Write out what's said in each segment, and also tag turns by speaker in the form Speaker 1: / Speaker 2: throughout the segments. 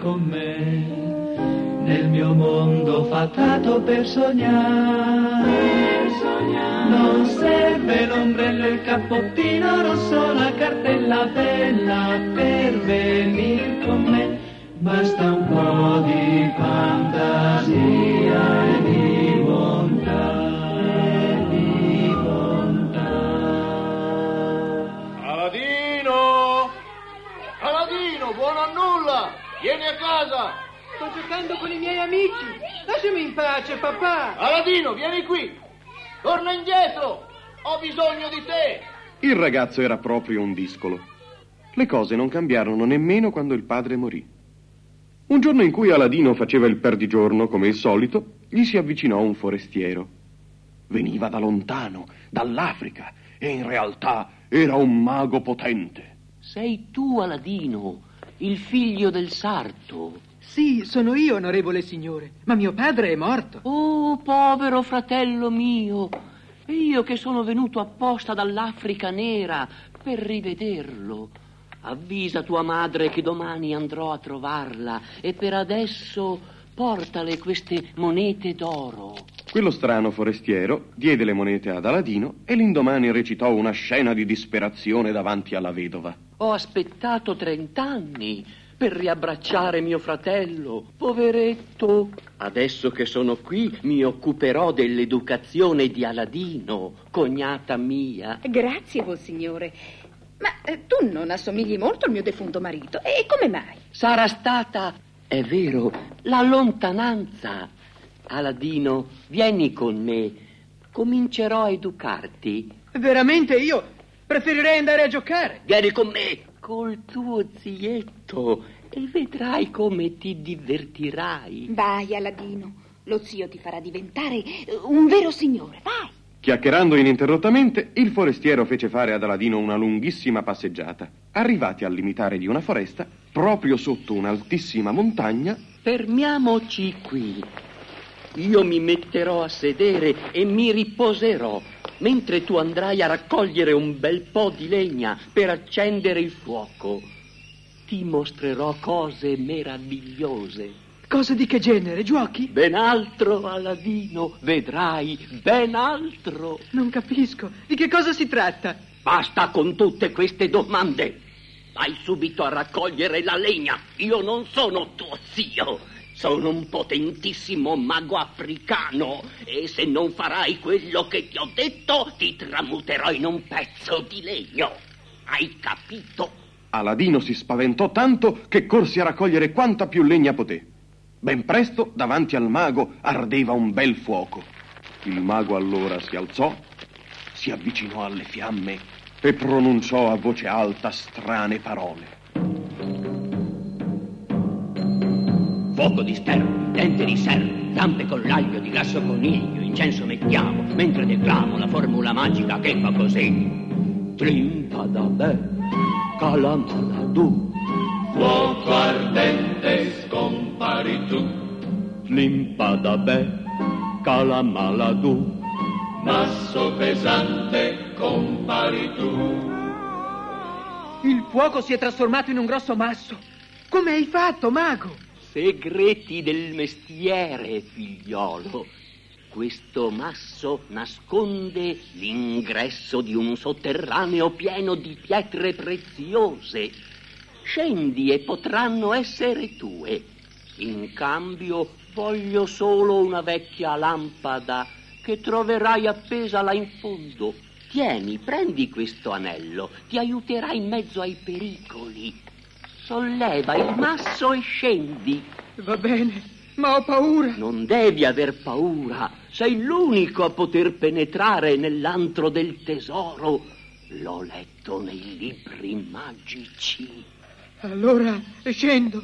Speaker 1: con me, nel mio mondo fatato per sognare. Non serve l'ombrello, il cappottino rosso, la cartella bella per venir con me. Basta un po' di fantasia e di bontà,
Speaker 2: Aladino! Aladino, buono a nulla! Vieni a casa!
Speaker 3: Sto giocando con i miei amici. Lasciami in pace, papà.
Speaker 2: Aladino, vieni qui! Torna indietro! Ho bisogno di te!
Speaker 4: Il ragazzo era proprio un discolo. Le cose non cambiarono nemmeno quando il padre morì. Un giorno in cui Aladino faceva il perdigiorno, come il solito, gli si avvicinò un forestiero. Veniva da lontano, dall'Africa, e in realtà era un mago potente.
Speaker 5: Sei tu, Aladino, il figlio del sarto.
Speaker 3: Sì, sono io, onorevole signore, ma mio padre è morto.
Speaker 5: Oh, povero fratello mio, e io che sono venuto apposta dall'Africa nera per rivederlo. Avvisa tua madre che domani andrò a trovarla e per adesso portale queste monete d'oro.
Speaker 4: Quello strano forestiero diede le monete ad Aladino e l'indomani recitò una scena di disperazione davanti alla vedova.
Speaker 5: Ho aspettato 30 anni per riabbracciare mio fratello, poveretto. Adesso che sono qui mi occuperò dell'educazione di Aladino, cognata mia.
Speaker 6: Grazie, voi signore. Ma tu non assomigli molto al mio defunto marito. E come mai?
Speaker 5: Sarà stata, è vero, la lontananza. Aladino, vieni con me. Comincerò a educarti.
Speaker 3: Veramente io preferirei andare a giocare.
Speaker 5: Vieni con me col tuo zietto e vedrai come ti divertirai.
Speaker 6: Vai, Aladino. Lo zio ti farà diventare un vero signore. Vai.
Speaker 4: Chiacchierando ininterrottamente, il forestiero fece fare ad Aladino una lunghissima passeggiata. Arrivati al limitare di una foresta, proprio sotto un'altissima montagna...
Speaker 5: Fermiamoci qui. Io mi metterò a sedere e mi riposerò, mentre tu andrai a raccogliere un bel po' di legna per accendere il fuoco. Ti mostrerò cose meravigliose.
Speaker 3: Cose di che genere? Giochi?
Speaker 5: Ben altro, Aladino, vedrai, ben altro.
Speaker 3: Non capisco. Di che cosa si tratta?
Speaker 5: Basta con tutte queste domande. Vai subito a raccogliere la legna. Io non sono tuo zio. Sono un potentissimo mago africano e se non farai quello che ti ho detto, ti tramuterò in un pezzo di legno. Hai capito?
Speaker 4: Aladino si spaventò tanto che corse a raccogliere quanta più legna poté. Ben presto, davanti al mago, ardeva un bel fuoco. Il mago allora si alzò, si avvicinò alle fiamme e pronunciò a voce alta strane parole.
Speaker 5: Fuoco di sterno, dente di serpe, zampe con l'aglio di grasso coniglio, incenso mettiamo, mentre declamo la formula magica che fa così. Trimpadabè, calamaladu.
Speaker 1: Fuoco ardente, scompari tu.
Speaker 5: Limpadabè, calamaladu.
Speaker 1: Masso pesante, compari tu.
Speaker 3: Il fuoco si è trasformato in un grosso masso. Come hai fatto, mago?
Speaker 5: Segreti del mestiere, figliolo. Questo masso nasconde l'ingresso di un sotterraneo pieno di pietre preziose. Scendi e potranno essere tue. In cambio voglio solo una vecchia lampada che troverai appesa là in fondo. Tieni, prendi questo anello, ti aiuterà in mezzo ai pericoli. Solleva il masso e scendi.
Speaker 3: Va bene, ma ho paura.
Speaker 5: Non devi aver paura. Sei l'unico a poter penetrare nell'antro del tesoro. L'ho letto nei libri magici.
Speaker 3: Allora scendo.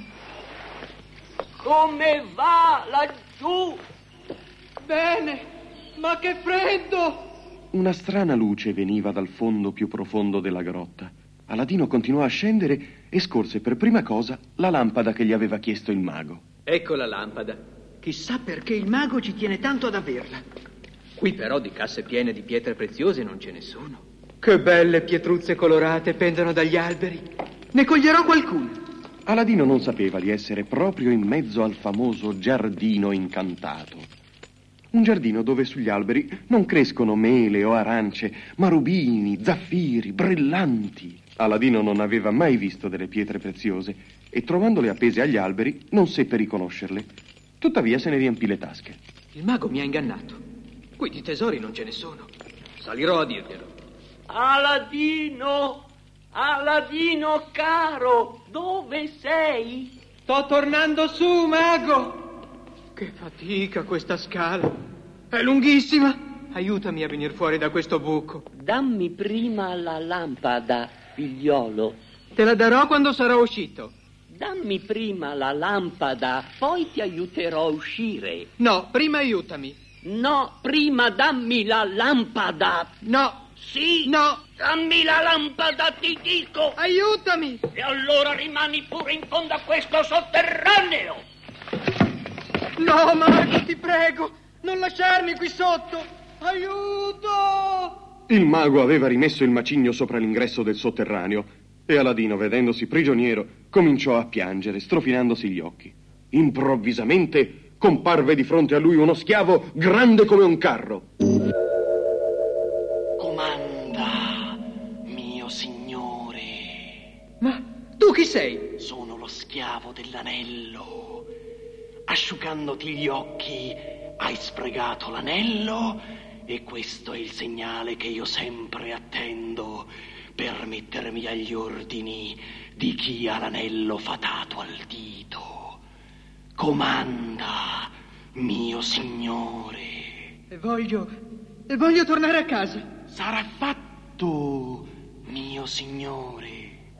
Speaker 5: Come va laggiù?
Speaker 3: Bene, ma che freddo!
Speaker 4: Una strana luce veniva dal fondo più profondo della grotta. Aladino continuò a scendere e scorse per prima cosa la lampada che gli aveva chiesto il mago.
Speaker 7: Ecco la lampada.
Speaker 3: Chissà perché il mago ci tiene tanto ad averla.
Speaker 7: Qui però di casse piene di pietre preziose non ce ne sono.
Speaker 3: Che belle pietruzze colorate pendono dagli alberi. Ne coglierò qualcuna.
Speaker 4: Aladino non sapeva di essere proprio in mezzo al famoso giardino incantato. Un giardino dove sugli alberi non crescono mele o arance, ma rubini, zaffiri, brillanti. Aladino non aveva mai visto delle pietre preziose e trovandole appese agli alberi non seppe riconoscerle. Tuttavia se ne riempì le tasche.
Speaker 7: Il mago mi ha ingannato. Qui di tesori non ce ne sono. Salirò a dirglielo.
Speaker 5: Aladino! Aladino caro, dove sei?
Speaker 3: Sto tornando su, mago!
Speaker 7: Che fatica questa scala. È lunghissima. Aiutami a venire fuori da questo buco.
Speaker 5: Dammi prima la lampada, figliolo.
Speaker 7: Te la darò quando sarò uscito.
Speaker 5: Dammi prima la lampada, poi ti aiuterò a uscire.
Speaker 7: No, prima aiutami.
Speaker 5: No, prima dammi la lampada.
Speaker 7: No.
Speaker 5: Sì.
Speaker 7: No.
Speaker 5: Dammi la lampada, ti dico.
Speaker 7: Aiutami.
Speaker 5: E allora rimani pure in fondo a questo sotterraneo.
Speaker 7: No, mago, ti prego. Non lasciarmi qui sotto. Aiuto.
Speaker 4: Il mago aveva rimesso il macigno sopra l'ingresso del sotterraneo e Aladino, vedendosi prigioniero, cominciò a piangere, strofinandosi gli occhi. Improvvisamente comparve di fronte a lui uno schiavo grande come un carro.
Speaker 8: Comanda, mio signore.
Speaker 7: Ma tu chi sei?
Speaker 8: Sono lo schiavo dell'anello. Asciugandoti gli occhi, hai spregato l'anello e questo è il segnale che io sempre attendo per mettermi agli ordini di chi ha l'anello fatato al dito. Comanda, mio signore.
Speaker 7: E voglio tornare a casa.
Speaker 8: Sarà fatto, mio signore.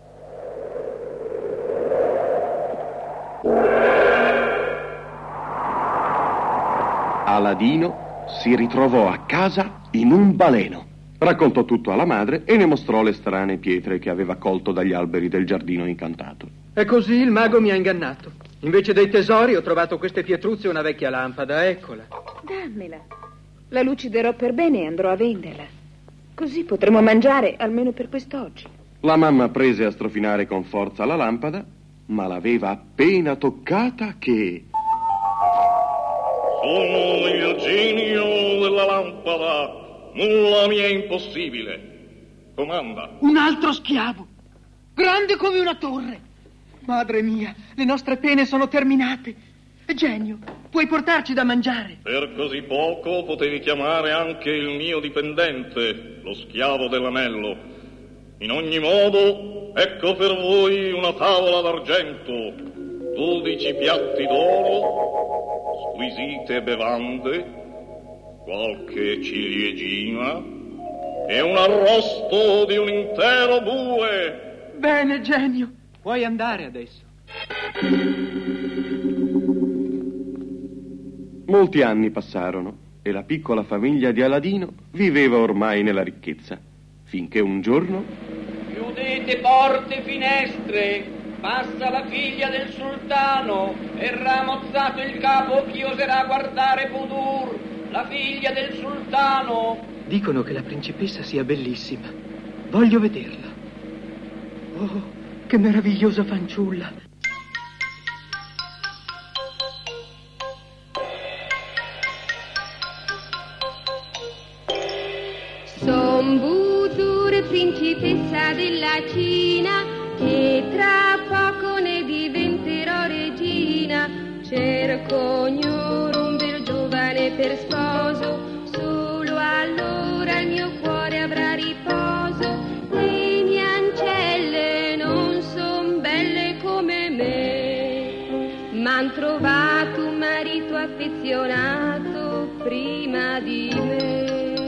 Speaker 4: Aladino si ritrovò a casa in un baleno. Raccontò tutto alla madre e ne mostrò le strane pietre che aveva colto dagli alberi del giardino incantato.
Speaker 7: E così il mago mi ha ingannato. Invece dei tesori ho trovato queste pietruzze e una vecchia lampada, eccola.
Speaker 6: Dammela. La luciderò per bene e andrò a venderla. Così potremo mangiare, almeno per quest'oggi.
Speaker 4: La mamma prese a strofinare con forza la lampada, ma l'aveva appena toccata che...
Speaker 9: Sono il genio della lampada. Nulla mi è impossibile. Comanda.
Speaker 3: Un altro schiavo, grande come una torre. Madre mia, le nostre pene sono terminate. Genio, puoi portarci da mangiare?
Speaker 9: Per così poco potevi chiamare anche il mio dipendente, lo schiavo dell'anello. In ogni modo, ecco per voi una tavola d'argento, 12 piatti d'oro, squisite bevande, qualche ciliegina e un arrosto di un intero bue.
Speaker 3: Bene, genio.
Speaker 7: Puoi andare adesso.
Speaker 4: Molti anni passarono e la piccola famiglia di Aladino viveva ormai nella ricchezza, finché un giorno...
Speaker 2: Chiudete porte e finestre, passa la figlia del sultano e ramozzato il capo chi oserà guardare Budur, la figlia del sultano.
Speaker 7: Dicono che la principessa sia bellissima. Voglio vederla. Oh, che meravigliosa fanciulla.
Speaker 10: Son Budur, principessa della Cina, e tra poco ne diventerò regina. Cerco ognore un bel giovane per sposo, solo allora il mio cuore avrà riposo. Le mie ancelle non son belle come me, m'han trovato un marito affezionato prima di me.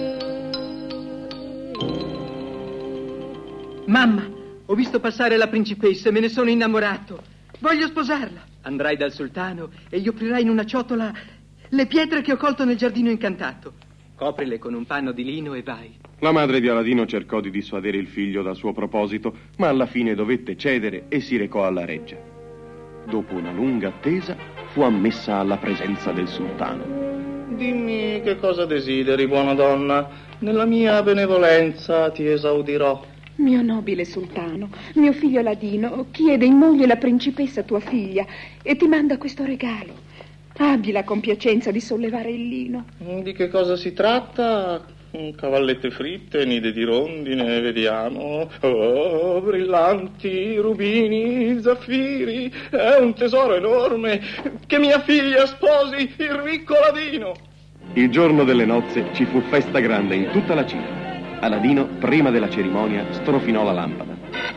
Speaker 7: Mamma, ho visto passare la principessa e me ne sono innamorato. Voglio sposarla. Andrai dal sultano e gli offrirai in una ciotola le pietre che ho colto nel giardino incantato. Coprile con un panno di lino e vai.
Speaker 4: La madre di Aladino cercò di dissuadere il figlio dal suo proposito, ma alla fine dovette cedere e si recò alla reggia. Dopo una lunga attesa, fu ammessa alla presenza del sultano.
Speaker 11: Dimmi che cosa desideri, buona donna. Nella mia benevolenza ti esaudirò.
Speaker 6: Mio nobile sultano, mio figlio Aladino chiede in moglie la principessa tua figlia e ti manda questo regalo. Abbi la compiacenza di sollevare il lino.
Speaker 9: Di che cosa si tratta? Cavallette fritte, nide di rondine, vediamo. Oh, brillanti, rubini, zaffiri. È un tesoro enorme. Che mia figlia sposi il ricco Aladino.
Speaker 4: Il giorno delle nozze ci fu festa grande in tutta la Cina. Aladino, prima della cerimonia, strofinò la lampada.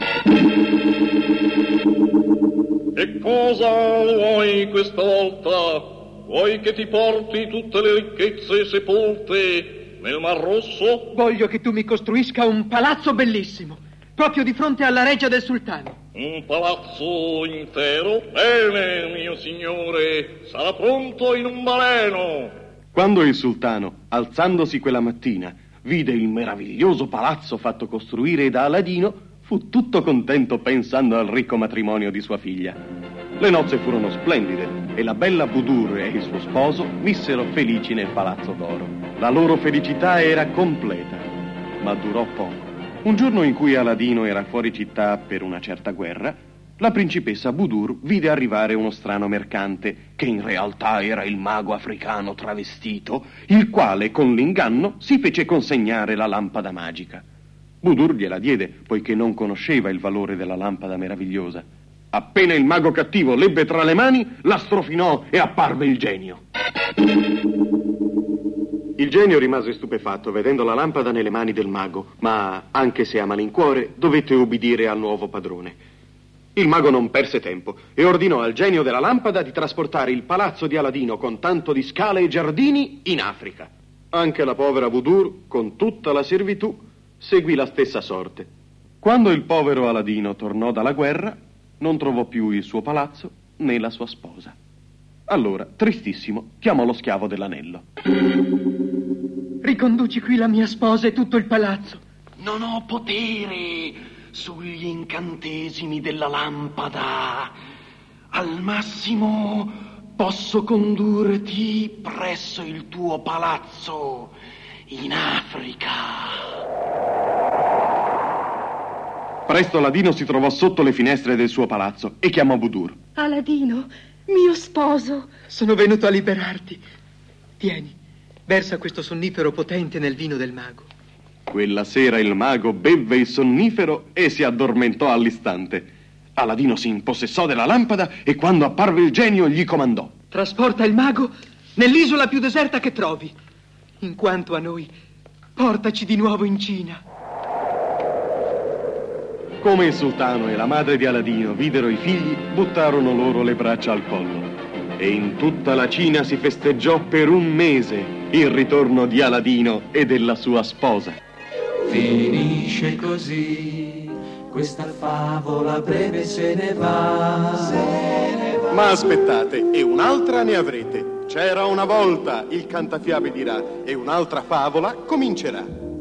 Speaker 9: Che cosa vuoi questa volta? Vuoi che ti porti tutte le ricchezze sepolte nel Mar Rosso?
Speaker 3: Voglio che tu mi costruisca un palazzo bellissimo, proprio di fronte alla reggia del sultano.
Speaker 9: Un palazzo intero? Bene, mio signore, sarà pronto in un baleno.
Speaker 4: Quando il sultano, alzandosi quella mattina, vide il meraviglioso palazzo fatto costruire da Aladino, fu tutto contento pensando al ricco matrimonio di sua figlia. Le nozze furono splendide e la bella Budur e il suo sposo vissero felici nel palazzo d'oro. La loro felicità era completa, ma durò poco. Un giorno in cui Aladino era fuori città per una certa guerra, la principessa Budur vide arrivare uno strano mercante, che in realtà era il mago africano travestito, il quale con l'inganno si fece consegnare la lampada magica. Budur gliela diede, poiché non conosceva il valore della lampada meravigliosa. Appena il mago cattivo l'ebbe tra le mani, la strofinò e apparve il genio. Il genio rimase stupefatto vedendo la lampada nelle mani del mago, ma anche se a malincuore dovette ubbidire al nuovo padrone. Il mago non perse tempo e ordinò al genio della lampada di trasportare il palazzo di Aladino con tanto di scale e giardini in Africa. Anche la povera Budur, con tutta la servitù, seguì la stessa sorte. Quando il povero Aladino tornò dalla guerra, non trovò più il suo palazzo né la sua sposa. Allora, tristissimo, chiamò lo schiavo dell'anello.
Speaker 3: Riconduci qui la mia sposa e tutto il palazzo.
Speaker 8: Non ho potere sugli incantesimi della lampada. Al massimo posso condurti presso il tuo palazzo in Africa.
Speaker 4: Presto Aladino si trovò sotto le finestre del suo palazzo e chiamò Budur.
Speaker 6: Aladino, mio sposo.
Speaker 3: Sono venuto a liberarti. Tieni, versa questo sonnifero potente nel vino del mago.
Speaker 4: Quella sera il mago bevve il sonnifero e si addormentò all'istante. Aladino si impossessò della lampada e quando apparve il genio gli comandò:
Speaker 3: trasporta il mago nell'isola più deserta che trovi. In quanto a noi, portaci di nuovo in Cina.
Speaker 4: Come il sultano e la madre di Aladino videro i figli, buttarono loro le braccia al collo. E in tutta la Cina si festeggiò per un mese il ritorno di Aladino e della sua sposa.
Speaker 1: Finisce così, questa favola breve se ne va.
Speaker 4: Ma aspettate, e un'altra ne avrete. C'era una volta, il cantafiabe dirà, e un'altra favola comincerà.